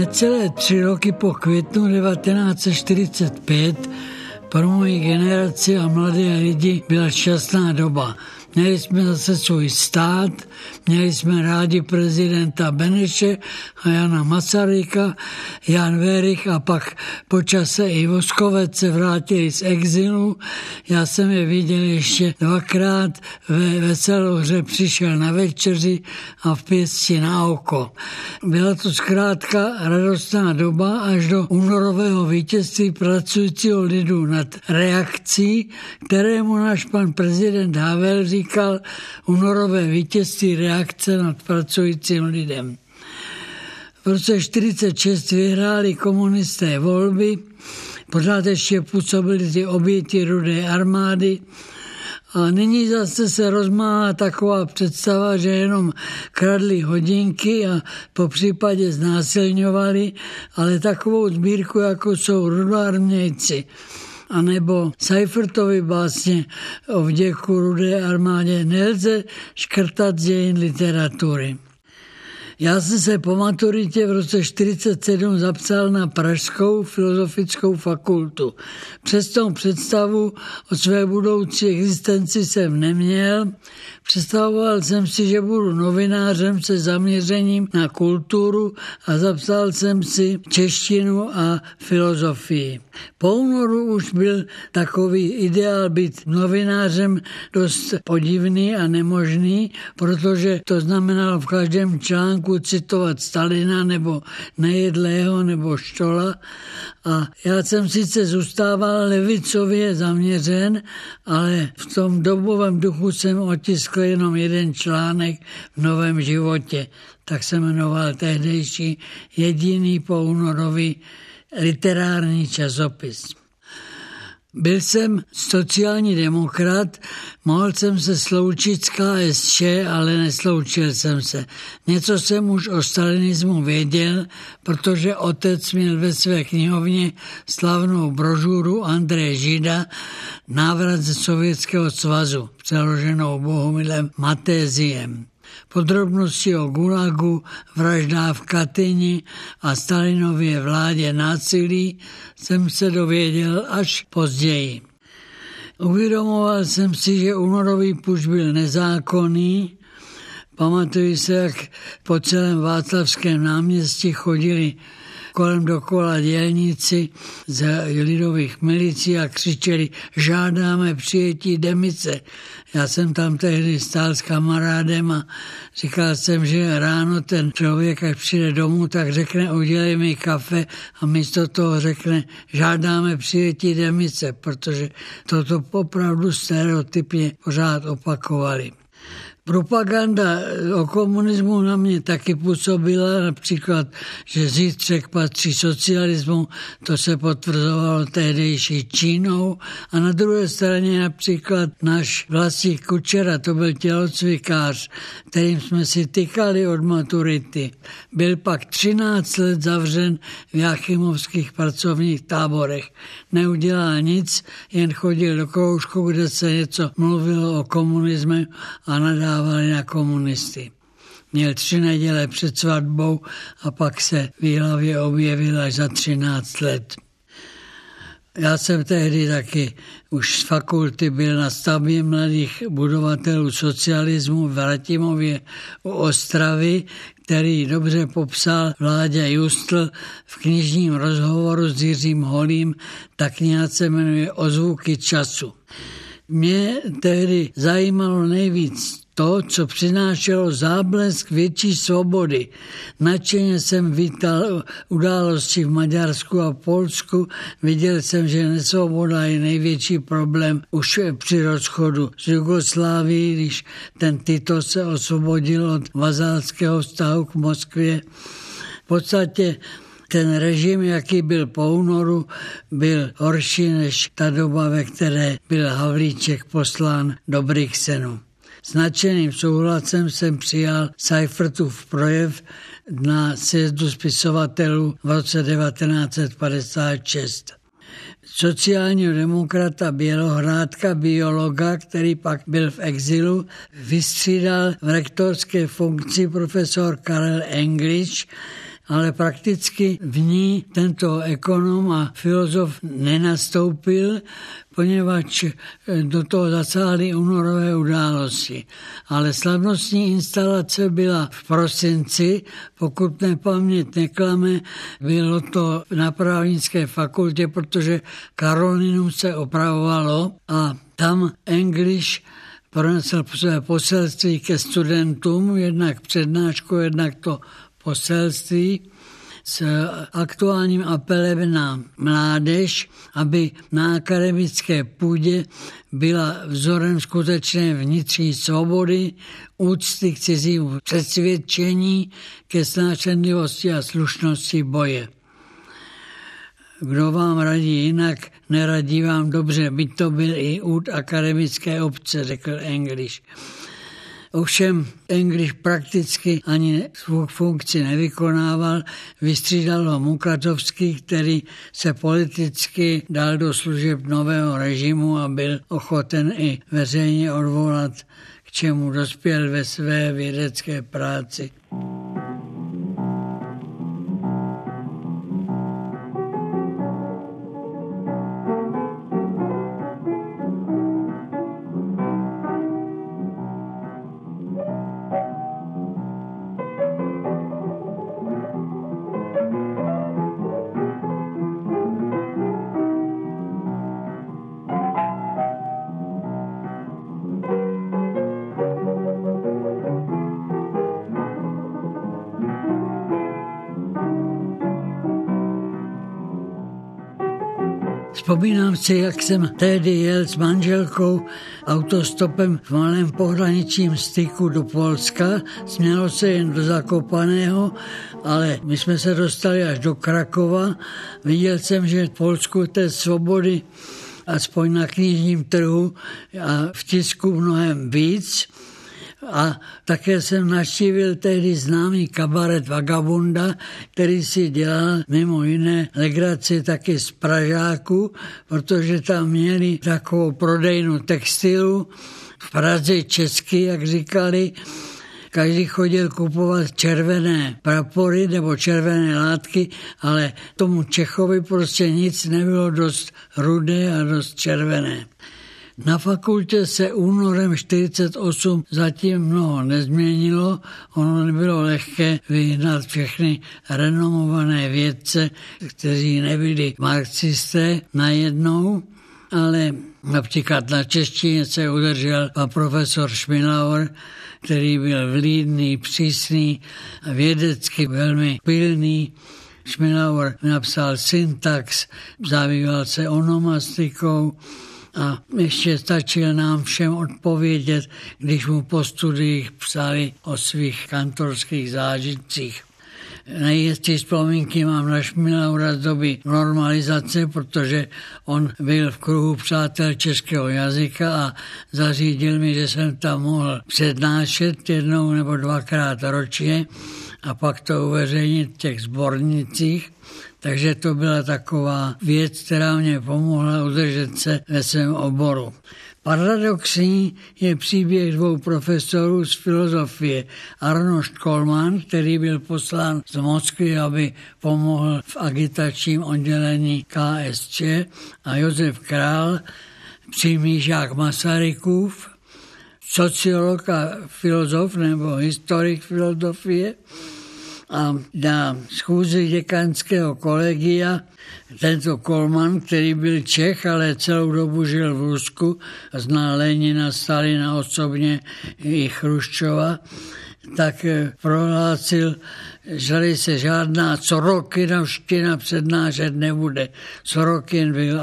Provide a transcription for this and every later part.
Necelé 3 roky po květnu 1945 pro moji generaci a mladé lidi byla šťastná doba. Měli jsme zase svůj stát, měli jsme rádi prezidenta Beneše a Jana Masaryka, Jan Werich a pak po čase i Voskovec se vrátili z exilu. Já jsem je viděl ještě 2krát, ve Veselohře přišel na večeři a v Pěsti na oko. Byla to zkrátka radostná doba až do únorového vítězství pracujícího lidu nad reakcí, kterému náš pan prezident Havel říkal únorové vítězství reakce nad pracujícím lidem. V roce 1946 vyhráli komunisté volby, pořád ještě působily ty oběti Rudé armády a nyní zase se rozmáhá taková představa, že jenom kradli hodinky a po případě znásilňovali, ale takovou sbírku, jako jsou rudoarmějci, anebo Seifertovy básně o vděku Rudé armádě nelze škrtat z dějin literatury. Já jsem se po maturitě v roce 1947 zapsal na Pražskou filozofickou fakultu. Přes tou představu o své budoucí existenci jsem neměl. Představoval jsem si, že budu novinářem se zaměřením na kulturu a zapsal jsem si češtinu a filozofii. Po únoru už byl takový ideál být novinářem dost podivný a nemožný, protože to znamenalo v každém článku citovat Stalina nebo Nejedlého nebo Štola. A já jsem sice zůstával levicově zaměřen, ale v tom dobovém duchu jsem otiskl jenom jeden článek v Novém životě. Tak se jmenoval tehdejší jediný poúnorový literární časopis. Byl jsem sociální demokrat, mohl jsem se sloučit s KSČ, ale nesloučil jsem se. Něco jsem už o stalinismu věděl, protože otec měl ve své knihovně slavnou brožuru Andreje Žida Návrat ze Sovětského svazu, přeloženou Bohumilem Matéziem. Podrobnosti o gulagu, vraždách v Katyni a Stalinově vládě násilí jsem se dověděl až později. Uvědomoval jsem si, že únorový puč byl nezákonný. Pamatuji se, jak po celém Václavském náměstí chodili kolem dokola dělníci z lidových milicí a křičeli: žádáme přijetí demise. Já jsem tam tehdy stál s kamarádem a říkal jsem, že ráno ten člověk, až přijde domů, tak řekne: udělej mi kafe, a místo toho řekne: žádáme přijetí demise, protože toto opravdu stereotypně pořád opakovali. Propaganda o komunismu na mě taky působila, například, že zítřek patří socialismu, to se potvrzovalo tehdejší Čínou, a na druhé straně například náš Vlastík Kučera, to byl tělocvikář, kterým jsme si tykali od maturity. Byl pak 13 let zavřen v jáchymovských pracovních táborech. Neudělal nic, jen chodil do kroužku, kde se něco mluvilo o komunismu a nadávali na komunisty. Měl 3 neděle před svatbou a pak se v Jihlavě objevil až za 13 let. Já jsem tehdy taky už z fakulty byl na stavbě mladých budovatelů socialismu v Ratimově u Ostravy, který dobře popsal Vláďa Justl v knižním rozhovoru s Jiřím Holým. Ta kniha se jmenuje Ozvuky času. Mě tehdy zajímalo nejvíc to, co přinášelo záblesk větší svobody. Nadšeně jsem vítal události v Maďarsku a Polsku. Viděl jsem, že nesvoboda je největší problém už při rozchodu z Jugoslávii, když ten Tito se osvobodil od vazalského vztahu k Moskvě. V podstatě ten režim, jaký byl po únoru, byl horší než ta doba, ve které byl Havlíček poslán do Brixenu. S nadšeným souhlasem jsem přijal Seifertův projev na sjezdu spisovatelů v roce 1956. Sociálního demokrata Bělohrádka, biologa, který pak byl v exilu, vystřídal v rektorské funkci profesor Karel English. ale prakticky v ní tento ekonom a filozof nenastoupil, poněvadž do toho zasáhly únorové události. Ale slavnostní instalace byla v prosinci, pokud mě paměť neklame, bylo to na právnické fakultě, protože Karolinum se opravovalo a tam English pronesl své poselství ke studentům, jednak přednášku, jednak to poselství s aktuálním apelem na mládež, aby na akademické půdě byla vzorem skutečné vnitřní svobody, úcty k cizímu přesvědčení, ke snášenlivosti a slušnosti boje. Kdo vám radí jinak, neradí vám dobře, byť to byl i út akademické obce, řekl English. Ovšem English prakticky ani svou funkci nevykonával, vystřídal ho Mukatovský, který se politicky dal do služeb nového režimu a byl ochoten i veřejně odvolat, k čemu dospěl ve své vědecké práci. Vzpomínám si, jak jsem tehdy jel s manželkou autostopem v malém pohraničním styku do Polska. Smělo se jen do Zakopaného, ale my jsme se dostali až do Krakova. Viděl jsem, že v Polsku té svobody, aspoň na knižním trhu a v tisku mnohem víc. A také jsem navštívil tehdy známý kabaret Vagabunda, který si dělal mimo jiné legraci taky z Pražáku, protože tam měli takovou prodejnu textilu, v Praze česky, jak říkali. Každý chodil kupovat červené prapory nebo červené látky, ale tomu Čechovi prostě nic nebylo dost rudé a dost červené. Na fakultě se únorem 1948 zatím mnoho nezměnilo, ono nebylo lehké vyhnat všechny renomované vědce, kteří nebyli marxisté najednou, ale například na češtině se udržel pan profesor Schmilauer, který byl vlídný, přísný a vědecky velmi pilný. Schmilauer napsal syntax, zabýval se onomastikou, a ještě stačil nám všem odpovědět, když mu po studiích psali o svých kantorských zážitcích. Největší vzpomínky mám na Schmilaura z doby normalizace, protože on byl v kruhu přátel českého jazyka a zařídil mi, že jsem tam mohl přednášet jednou nebo dvakrát ročně a pak to uveřejnit v těch sbornicích. Takže to byla taková věc, která mě pomohla udržet se ve svém oboru. Paradoxní je příběh dvou profesorů z filozofie. Arnošt Kollmann, který byl poslán z Moskvy, aby pomohl v agitačním oddělení KSČ, a Josef Král, přímý žák Masarykův, sociolog a filozof nebo historik filozofie. A na schůzi děkanského kolegia tento Kollmann, který byl Čech, ale celou dobu žil v Rusku a znal Lenina, Stalina osobně i Chruščova, tak prohlásil, že se žádná Sorokinovština přednášet nebude. Sorokin byl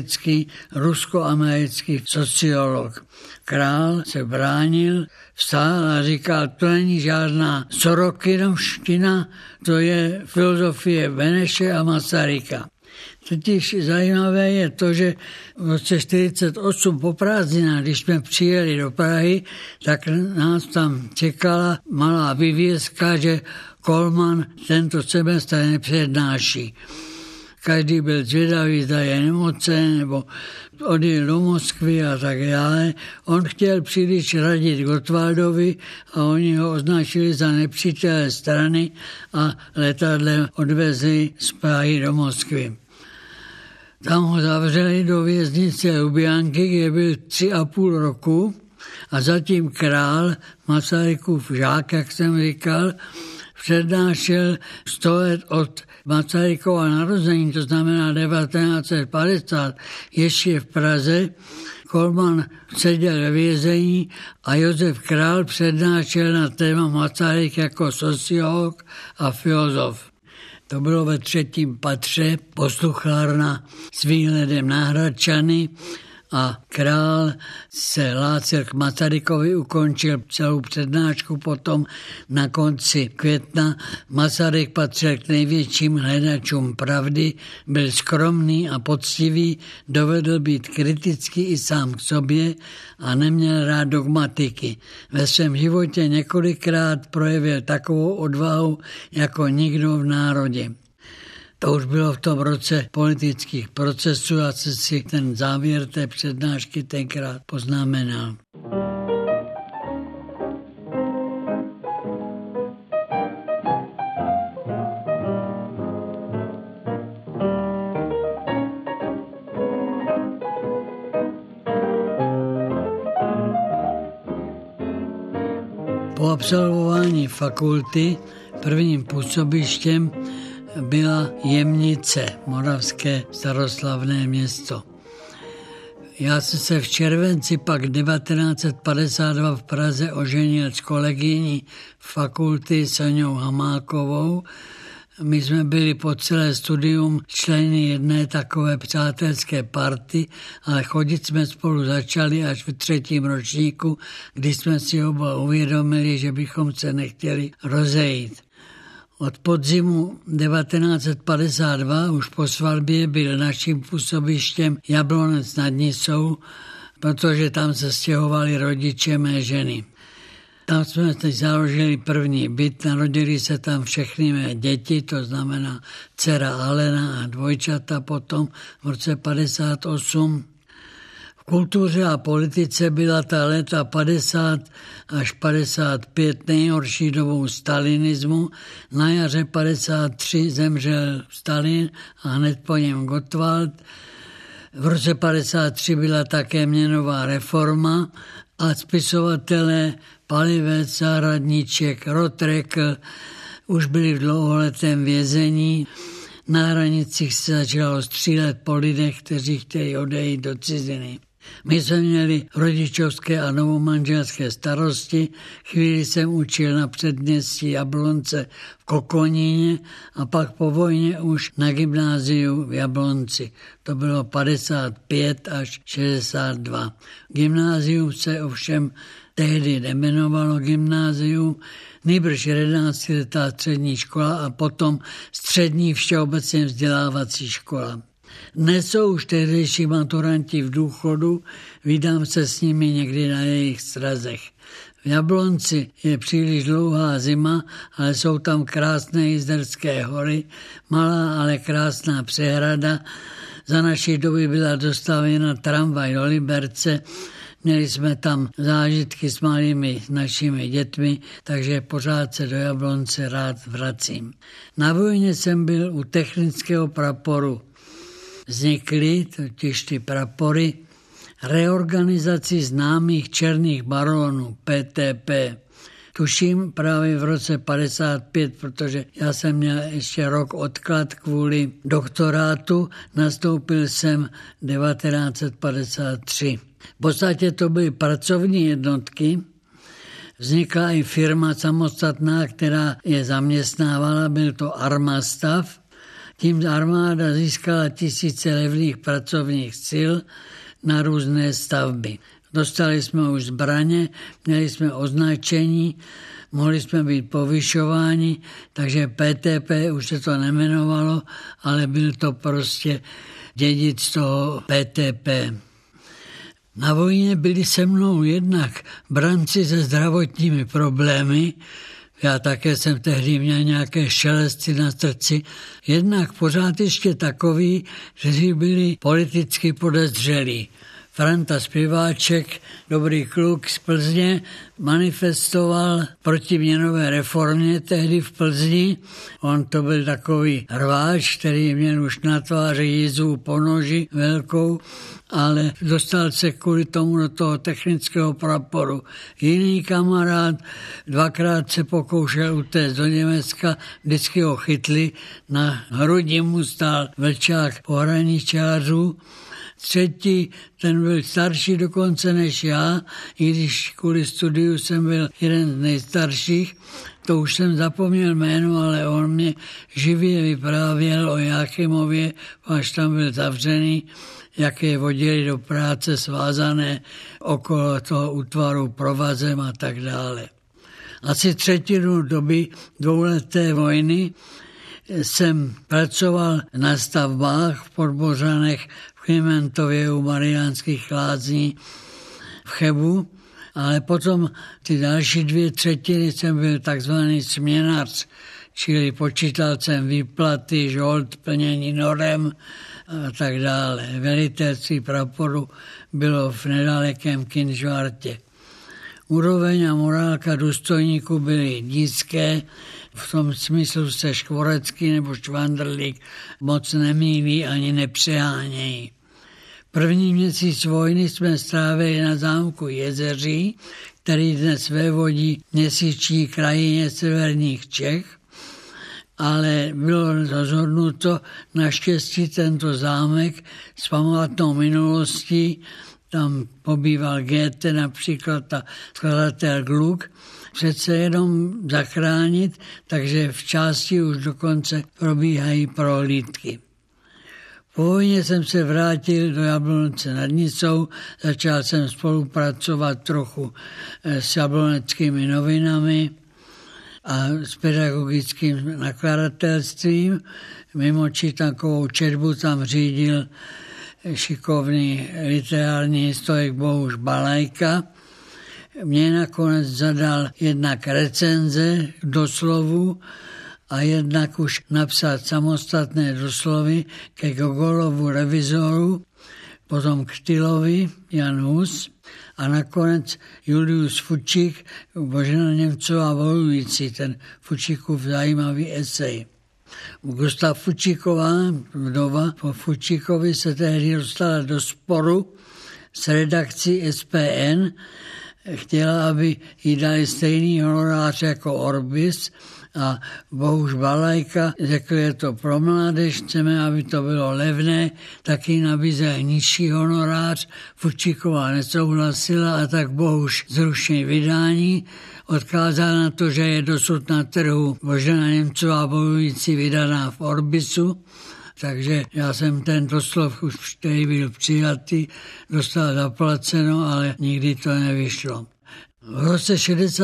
rusko-americký sociolog. Král se bránil, vstál a říkal, to není žádná Sorokinovština, to je filozofie Beneše a Masaryka. Totiž zajímavé je to, že v roce 1948 po prázdninách, když jsme přijeli do Prahy, tak nás tam čekala malá vyvězka, že Kollmann tento semestr nepřednáší. každý byl zvědavý, zda je nemocen, nebo odjel do Moskvy a tak dále. On chtěl příliš radit Gottwaldovi a oni ho označili za nepřítele strany a letadlem odvezli z Prahy do Moskvy. Tam ho zavřeli do věznice Lubjanky, kde byl 3,5 roku a zatím král, Masarykův žák, jak jsem říkal, přednášel 100 let od Masarykova narození, to znamená 1950, ještě v Praze. Kolman seděl ve vězení a Josef Král přednášel na téma Masaryk jako sociolog a filozof. To bylo ve 3. patře, posluchárna s výhledem na Hradčany a Král se hlásil k Masarykovi, ukončil celou přednášku, potom na konci května. Masaryk patřil k největším hledačům pravdy, byl skromný a poctivý, dovedl být kritický i sám k sobě a neměl rád dogmatiky. Ve svém životě několikrát projevil takovou odvahu jako nikdo v národě. To už bylo v tom roce politických procesů a si ten závěr té přednášky tenkrát poznamenal. Po absolvování fakulty prvním působištěm byla Jemnice, moravské staroslavné město. Já jsem se v červenci pak 1952 v Praze oženil s kolegyní fakulty Soňou Hamákovou. My jsme byli po celé studium členy jedné takové přátelské party, ale chodit jsme spolu začali až v 3. ročníku, kdy jsme si oba uvědomili, že bychom se nechtěli rozejít. Od podzimu 1952 už po svatbě byl naším působištěm Jablonec nad Nisou, protože tam se stěhovali rodiče mé ženy. Tam jsme teď založili první byt, narodili se tam všechny mé děti, to znamená dcera Alena a dvojčata potom v roce 58. V kultuře a politice byla ta léta 50 až 55 nejhorší dobou stalinismu. Na jaře 53 zemřel Stalin a hned po něm Gottwald. V roce 53 byla také měnová reforma a spisovatelé Palivec, Zahradníček, Rotrekl už byli v dlouholetém vězení. Na hranicích se začalo střílet po lidech, kteří chtěli odejít do ciziny. My jsme měli rodičovské a novomanželské starosti. Chvíli jsem učil na předměstí Jablonce v Kokoníně a pak po vojně už na gymnáziu v Jablonci. To bylo 55 až 62. Gymnázium se ovšem tehdy nejmenovalo gymnázium, nýbrž 11letá střední škola a potom střední všeobecně vzdělávací škola. Dnes jsou už tehdejší maturanti v důchodu, vídám se s nimi někdy na jejich srazech. V Jablonci je příliš dlouhá zima, ale jsou tam krásné Jizerské hory, malá, ale krásná přehrada. Za naší doby byla dostavěna tramvaj do Liberce, měli jsme tam zážitky s malými našimi dětmi, takže pořád se do Jablonce rád vracím. Na vojně jsem byl u technického praporu. Vznikly totiž ty prapory reorganizací známých černých baronů PTP. Tuším právě v roce 55, protože já jsem měl ještě rok odklad kvůli doktorátu, nastoupil jsem 1953. V podstatě to byly pracovní jednotky, vznikla i firma samostatná, která je zaměstnávala, byl to Armastav. Tím armáda získala tisíce levných pracovních sil na různé stavby. Dostali jsme už zbraně, měli jsme označení, mohli jsme být povyšováni, takže PTP už se to nemenovalo, ale byl to prostě dědic toho PTP. Na vojně byli se mnou jednak branci se zdravotními problémy, Já také jsem tehdy měl nějaké šelesty na srdci. Jednak pořád ještě takový, kteří byli politicky podezřelí. Franta Zpěváček, dobrý kluk z Plzně, manifestoval proti měnové reformě tehdy v Plzni. On to byl takový rváč, který měl už na tváři jízvu po noži velkou, ale dostal se kvůli tomu do toho technického praporu. Jiný kamarád dvakrát se pokoušel utéct do Německa, vždycky ho chytli, na hrudi mu stál vlčák pohraničářů. Třetí, ten byl starší dokonce než já, i když kvůli studiu jsem byl jeden z nejstarších, to už jsem zapomněl jméno, ale on mě živě vyprávěl o Jáchymově, až tam byl zavřený, jak je vodili do práce svázané okolo toho útvaru provazem a tak dále. Asi třetinu doby dvouleté vojny jsem pracoval na stavbách v Podbořanech, v Klimentově u Mariánských lázní v Chebu, ale potom ty další 2/3 jsem byl takzvaný směnař, čili počítal jsem výplaty, žolt, plnění norem a tak dále. Velitelství praporu bylo v nedalekém Kynžvartě. Úroveň a morálka důstojníků byly nízké, v tom smyslu se Škvorecký nebo Švandrlík moc nemýlí ani nepřehánějí. První měsíc vojny jsme strávili na zámku Jezeří, který dnes vévodí měsíčí krajině severních Čech, ale bylo rozhodnuto naštěstí tento zámek s památnou minulostí, tam pobýval Goethe například a skladatel Gluck, přece jenom zachránit, takže v části už dokonce probíhají prohlídky. Po vojně jsem se vrátil do Jablonce nad Nisou, začal jsem spolupracovat trochu s jabloneckými novinami a s pedagogickým nakladatelstvím. Mimo čítankovou četbu tam řídil šikovný literární historik Bohuš Balajka. Mě nakonec zadal jednak recenze doslovu a jednak už napsat samostatné doslovy ke Gogolovu revizoru, potom k Tylovi Jan Hus a nakonec Julius Fučík, Božena Němcová volující, ten Fučíkův zajímavý esej. Gustav Fučíková, vdova po Fučíkovi, se tehdy dostala do sporu s redakcí SPN, chtěla, aby jí dali stejný honorář jako Orbis a Bohuš Balajka řekl, je to pro mládež, chceme, aby to bylo levné, taky nabízel nižší honorář. Fučíková nesouhlasila a tak Bohuš zrušil vydání, odkázal na to, že je dosud na trhu Božena Němcová bojující vydaná v Orbisu, takže já jsem ten doslov už, který byl přijatý, dostal zaplaceno, ale nikdy to nevyšlo. V roce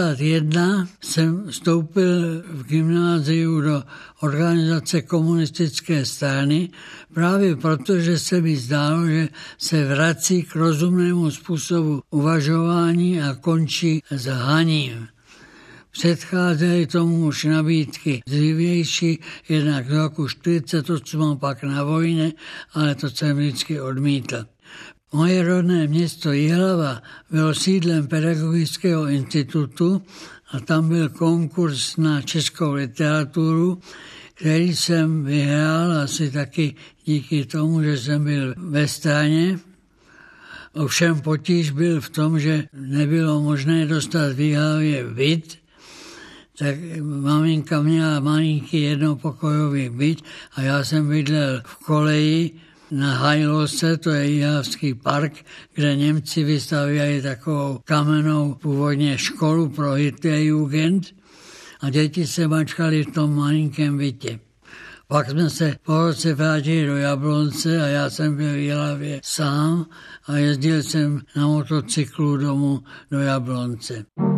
61 jsem vstoupil v gymnáziu do organizace komunistické strany právě proto, že se mi zdálo, že se vrací k rozumnému způsobu uvažování a končí s haním. Předcházely tomu už nabídky dřívější, jednak z roku 48 a pak na vojně, ale to jsem vždycky odmítl. Moje rodné město Jihlava bylo sídlem pedagogického institutu a tam byl konkurs na českou literaturu, který jsem vyhrál asi taky díky tomu, že jsem byl ve straně. Ovšem potíž byl v tom, že nebylo možné dostat v Jihlavě byt, tak maminka měla malinký jednopokojový byt a já jsem bydlel v Koleji na Hajlose, to je jihlavský park, kde Němci vystavěli takovou kamennou původně školu pro Hitlerjugend a děti se mačkali v tom malinkém bytě. Pak jsme se po roce vrátili do Jablonce a já jsem byl v Jihlavě sám a jezdil jsem na motocyklu domů do Jablonce.